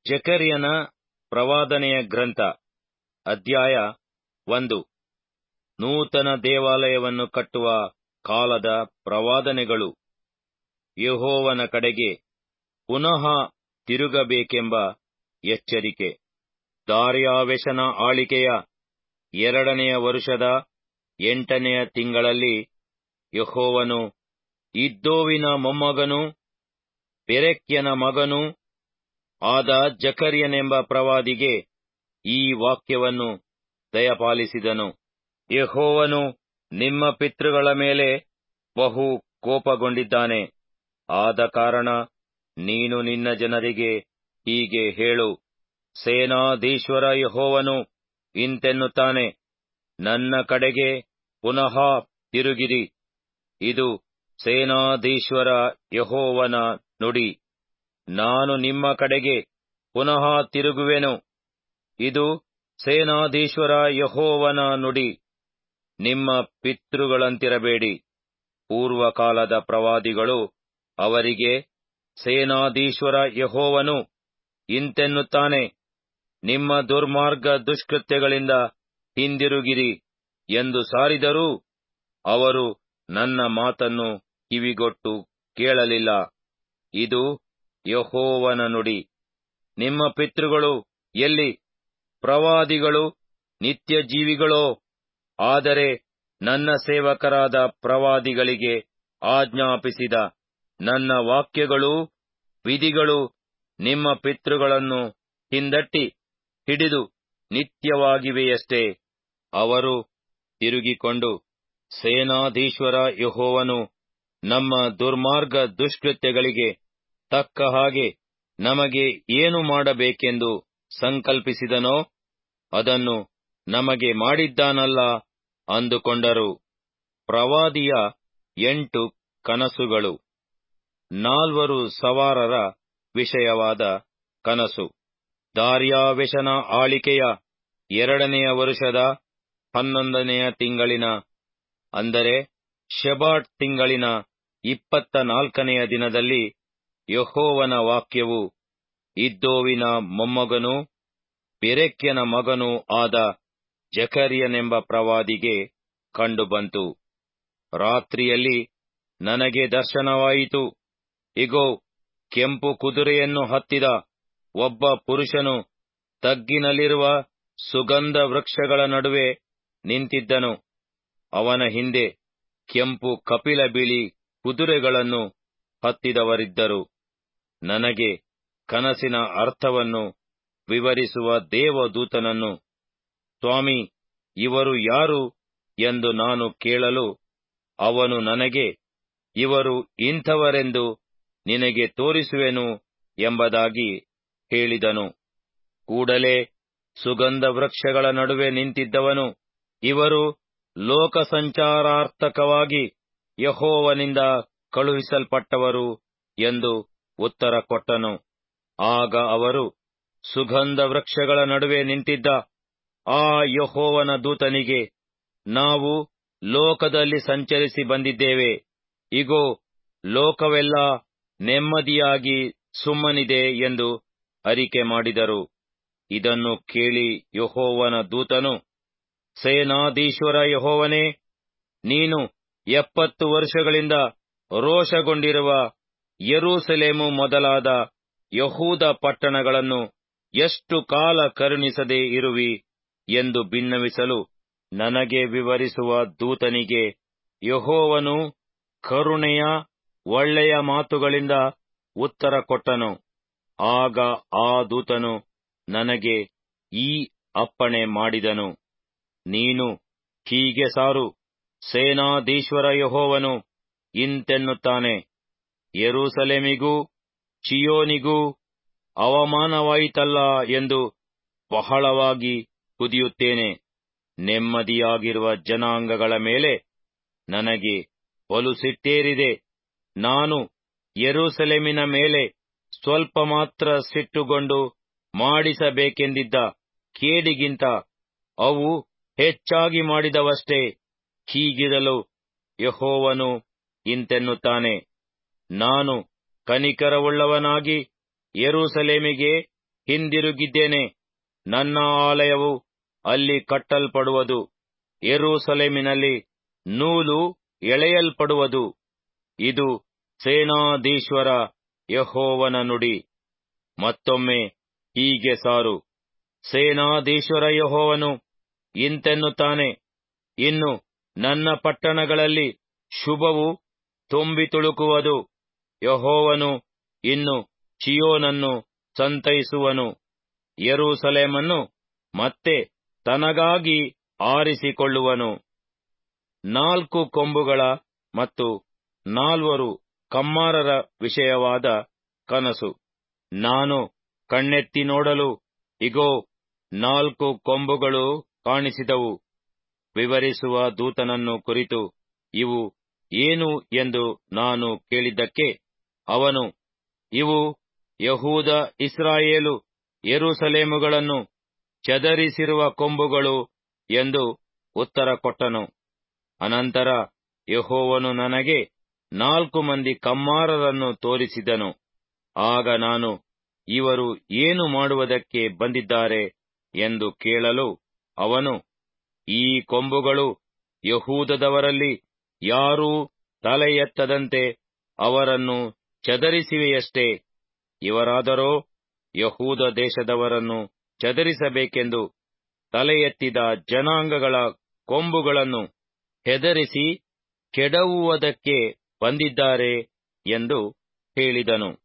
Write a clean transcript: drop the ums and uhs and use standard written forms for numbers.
ಜಕರ್ಯನ ಪ್ರವಾದನೆಯ ಗ್ರಂಥ, ಅಧ್ಯಾಯ 1. ನೂತನ ದೇವಾಲಯವನ್ನು ಕಟ್ಟುವ ಕಾಲದ ಪ್ರವಾದನೆಗಳು. ಯೆಹೋವನ ಕಡೆಗೆ ಪುನಃ ತಿರುಗಬೇಕೆಂಬ ಎಚ್ಚರಿಕೆ. ದಾರ್ಯಾವೆಷನ ಆಳಿಕೆಯ 2ನೆಯ ವರುಷದ 8ನೆಯ ತಿಂಗಳಲ್ಲಿ ಯೆಹೋವನು ಇದ್ದೋವಿನ ಮೊಮ್ಮಗನೂ ಬೆರೆಕ್ಯನ ಮಗನೂ ಆದ ಜಕರ್ಯನೆಂಬ ಪ್ರವಾದಿಗೆ ಈ ವಾಕ್ಯವನ್ನು ದಯಪಾಲಿಸಿದನು. ಯೆಹೋವನು ನಿಮ್ಮ ಪಿತೃಗಳ ಮೇಲೆ ಬಹು ಕೋಪಗೊಂಡಿದ್ದಾನೆ. ಆದ ಕಾರಣ ನೀನು ನಿನ್ನ ಜನರಿಗೆ ಹೀಗೆ ಹೇಳು, ಸೇನಾಧೀಶ್ವರ ಯೆಹೋವನು ಇಂತೆನ್ನುತ್ತಾನೆ, ನನ್ನ ಕಡೆಗೆ ಪುನಃ ತಿರುಗಿರಿ. ಇದು ಸೇನಾಧೀಶ್ವರ ಯೆಹೋವನ ನುಡಿ. ನಾನು ನಿಮ್ಮ ಕಡೆಗೆ ಪುನಃ ತಿರುಗುವೆನು. ಇದು ಸೇನಾಧೀಶ್ವರ ಯೆಹೋವನ ನುಡಿ. ನಿಮ್ಮ ಪಿತೃಗಳಂತಿರಬೇಡಿ. ಪೂರ್ವಕಾಲದ ಪ್ರವಾದಿಗಳು ಅವರಿಗೆ, ಸೇನಾಧೀಶ್ವರ ಯೆಹೋವನು ಇಂತೆನ್ನುತ್ತಾನೆ, ನಿಮ್ಮ ದುರ್ಮಾರ್ಗ ದುಷ್ಕೃತ್ಯಗಳಿಂದ ಹಿಂದಿರುಗಿರಿ ಎಂದು ಸಾರಿದರೂ ಅವರು ನನ್ನ ಮಾತನ್ನು ಕಿವಿಗೊಟ್ಟು ಕೇಳಲಿಲ್ಲ. ಇದು ಯೆಹೋವನ ನುಡಿ. ನಿಮ್ಮ ಪಿತೃಗಳು ಎಲ್ಲಿ? ಪ್ರವಾದಿಗಳು ನಿತ್ಯ ಜೀವಿಗಳೋ? ಆದರೆ ನನ್ನ ಸೇವಕರಾದ ಪ್ರವಾದಿಗಳಿಗೆ ಆಜ್ಞಾಪಿಸಿದ ನನ್ನ ವಾಕ್ಯಗಳೂ ವಿಧಿಗಳು ನಿಮ್ಮ ಪಿತೃಗಳನ್ನು ಹಿಂದಟ್ಟಿ ಹಿಡಿದು ನಿತ್ಯವಾಗಿವೆಯಷ್ಟೇ. ಅವರು ತಿರುಗಿಕೊಂಡು, ಸೇನಾಧೀಶ್ವರ ಯೆಹೋವನು ನಮ್ಮ ದುರ್ಮಾರ್ಗ ದುಷ್ಕೃತ್ಯಗಳಿಗೆ ತಕ್ಕ ಹಾಗೆ ನಮಗೆ ಏನು ಮಾಡಬೇಕೆಂದು ಸಂಕಲ್ಪಿಸಿದನೋ ಅದನ್ನು ನಮಗೆ ಮಾಡಿದ್ದಾನಲ್ಲ ಅಂದುಕೊಂಡರು. ಪ್ರವಾದಿಯ 8 ಕನಸುಗಳು. 4 ಸವಾರರ ವಿಷಯವಾದ ಕನಸು. ದಾರ್ಯಾವೆಷನ ಆಳಿಕೆಯ 2ನೆಯ ವರುಷದ 11ನೆಯ ತಿಂಗಳಿನ, ಅಂದರೆ ಶೆಬಾಟ್ ತಿಂಗಳಿನ 24ನೆಯ ದಿನದಲ್ಲಿ ಯೆಹೋವನ ವಾಕ್ಯವು ಇದ್ದೋವಿನ ಮೊಮ್ಮಗನೂ ಬೆರೆಕ್ಯನ ಮಗನೂ ಆದ ಜಕರ್ಯನೆಂಬ ಪ್ರವಾದಿಗೆ ಕಂಡುಬಂತು. ರಾತ್ರಿಯಲ್ಲಿ ನನಗೆ ದರ್ಶನವಾಯಿತು. ಇಗೋ, ಕೆಂಪು ಕುದುರೆಯನ್ನು ಹತ್ತಿದ ಒಬ್ಬ ಪುರುಷನು ತಗ್ಗಿನಲ್ಲಿರುವ ಸುಗಂಧ ವೃಕ್ಷಗಳ ನಡುವೆ ನಿಂತಿದ್ದನು. ಅವನ ಹಿಂದೆ ಕೆಂಪು ಕಪಿಲ ಬಿಳಿ ಕುದುರೆಗಳನ್ನು ಹತ್ತಿದವರಿದ್ದರು. ನನಗೆ ಕನಸಿನ ಅರ್ಥವನ್ನು ವಿವರಿಸುವ ದೇವದೂತನನ್ನು, ಸ್ವಾಮಿ, ಇವರು ಯಾರು ಎಂದು ನಾನು ಕೇಳಲು, ಅವನು ನನಗೆ, ಇವರು ಇಂಥವರೆಂದು ನಿನಗೆ ತೋರಿಸುವೆನು ಎಂಬುದಾಗಿ ಹೇಳಿದನು. ಕೂಡಲೇ ಸುಗಂಧ ವೃಕ್ಷಗಳ ನಡುವೆ ನಿಂತಿದ್ದವನು, ಇವರು ಲೋಕ ಸಂಚಾರಾರ್ಥಕವಾಗಿ ಯೆಹೋವನಿಂದ ಕಳುಹಿಸಲ್ಪಟ್ಟವರು ಎಂದು ಉತ್ತರ ಕೊಟ್ಟನು. ಆಗ ಅವರು, ಸುಗಂಧ ವೃಕ್ಷಗಳ ನಡುವೆ ನಿಂತಿದ್ದ ಆ ಯೆಹೋವನ ದೂತನಿಗೆ, ನಾವು ಲೋಕದಲ್ಲಿ ಸಂಚರಿಸಿ ಬಂದಿದ್ದೇವೆ. ಇಗೋ, ಲೋಕವೆಲ್ಲ ನೆಮ್ಮದಿಯಾಗಿ ಸುಮ್ಮನಿದೆ ಎಂದು ಅರಿಕೆ ಮಾಡಿದರು. ಇದನ್ನು ಕೇಳಿ ಯೆಹೋವನ ದೂತನು, ಸೇನಾಧೀಶ್ವರ ಯೆಹೋವನೇ, ನೀನು 70 ವರ್ಷಗಳಿಂದ ರೋಷಗೊಂಡಿರುವ ಯೆರೂಸಲೇಮು ಮೊದಲಾದ ಯಹೂದ ಪಟ್ಟಣಗಳನ್ನು ಎಷ್ಟು ಕಾಲ ಕರುಣಿಸದೆ ಇರುವಿ ಎಂದು ಬಿನ್ನವಿಸಲು, ನನಗೆ ವಿವರಿಸುವ ದೂತನಿಗೆ ಯೆಹೋವನು ಕರುಣೆಯ ಒಳ್ಳೆಯ ಮಾತುಗಳಿಂದ ಉತ್ತರ ಕೊಟ್ಟನು. ಆಗ ಆ ದೂತನು ನನಗೆ ಈ ಅಪ್ಪಣೆ ಮಾಡಿದನು, ನೀನು ಹೀಗೆ ಸಾರು, ಸೇನಾಧೀಶ್ವರ ಯೆಹೋವನು ಇಂತೆನ್ನುತ್ತಾನೆ, ಯೆರೂಸಲೇಮಿಗೂ ಚೀಯೋನಿಗೂ ಅವಮಾನವಾಯಿತಲ್ಲ ಎಂದು ಬಹಳವಾಗಿ ಕುದಿಯುತ್ತೇನೆ. ನೆಮ್ಮದಿಯಾಗಿರುವ ಜನಾಂಗಗಳ ಮೇಲೆ ನನಗೆ ಬಲು ಸಿಟ್ಟೇರಿದೆ. ನಾನು ಯೆರೂಸಲೇಮಿನ ಮೇಲೆ ಸ್ವಲ್ಪ ಮಾತ್ರ ಸಿಟ್ಟುಗೊಂಡು ಮಾಡಿಸಬೇಕೆಂದಿದ್ದ ಕೇಡಿಗಿಂತ ಅವು ಹೆಚ್ಚಾಗಿ ಮಾಡಿದವಷ್ಟೇ. ಹೀಗಿರಲು ಯೆಹೋವನು ಇಂತೆನ್ನುತ್ತಾನೆ, ನಾನು ಕನಿಕರವುಳ್ಳವನಾಗಿ ಯೆರೂಸಲೇಮಿಗೆ ಹಿಂದಿರುಗಿದ್ದೇನೆ. ನನ್ನ ಆಲಯವು ಅಲ್ಲಿ ಕಟ್ಟಲ್ಪಡುವುದು, ಯೆರೂಸಲೇಮಿನಲ್ಲಿ ನೂಲು ಎಳೆಯಲ್ಪಡುವುದು. ಇದು ಸೇನಾಧೀಶ್ವರ ಯೆಹೋವನ ನುಡಿ. ಮತ್ತೊಮ್ಮೆ ಹೀಗೆ ಸಾರು, ಸೇನಾಧೀಶ್ವರ ಯೆಹೋವನು ಇಂತೆನ್ನುತ್ತಾನೆ, ಇನ್ನು ನನ್ನ ಪಟ್ಟಣಗಳಲ್ಲಿ ಶುಭವು ತುಂಬಿ ತುಳುಕುವುದು. ಯೆಹೋವನು ಇನ್ನು ಚೀಯೋನನ್ನು ಸಂತೈಸುವನು, ಯೆರೂಸಲೇಮನ್ನು ಮತ್ತೆ ತನಗಾಗಿ ಆರಿಸಿಕೊಳ್ಳುವನು. 4 ಕೊಂಬುಗಳ ಮತ್ತು 4 ಕಮ್ಮಾರರ ವಿಷಯವಾದ ಕನಸು. ನಾನು ಕಣ್ಣೆತ್ತಿ ನೋಡಲು, ಇಗೋ, 4 ಕೊಂಬುಗಳು ಕಾಣಿಸಿದವು. ವಿವರಿಸುವ ದೂತನನ್ನು ಕುರಿತು ಇವು ಏನು ಎಂದು ನಾನು ಕೇಳಿದ್ದಕ್ಕೆ ಅವನು, ಇವು ಯಹೂದ, ಇಸ್ರಾಯೇಲು, ಯೆರೂಸಲೇಮುಗಳನ್ನು ಚದರಿಸಿರುವ ಕೊಂಬುಗಳು ಎಂದು ಉತ್ತರ ಕೊಟ್ಟನು. ಅನಂತರ ಯೆಹೋವನು ನನಗೆ 4 ಮಂದಿ ಕಮ್ಮಾರರನ್ನು ತೋರಿಸಿದನು. ಆಗ ನಾನು, ಇವರು ಏನು ಮಾಡುವುದಕ್ಕೆ ಬಂದಿದ್ದಾರೆ ಎಂದು ಕೇಳಲು ಅವನು, ಈ ಕೊಂಬುಗಳು ಯಹೂದದವರಲ್ಲಿ ಯಾರೂ ತಲೆ ಎತ್ತದಂತೆ ಅವರನ್ನು ಚದರಿಸಿವೆಯಷ್ಟೇ. ಇವರಾದರೋ ಯಹೂದ ದೇಶದವರನ್ನು ಚದರಿಸಬೇಕೆಂದು ತಲೆ ಎತ್ತಿದ ಜನಾಂಗಗಳ ಕೊಂಬುಗಳನ್ನು ಹೆದರಿಸಿ ಕೆಡವುವುದಕ್ಕೆ ಬಂದಿದ್ದಾರೆ ಎಂದು ಹೇಳಿದನು.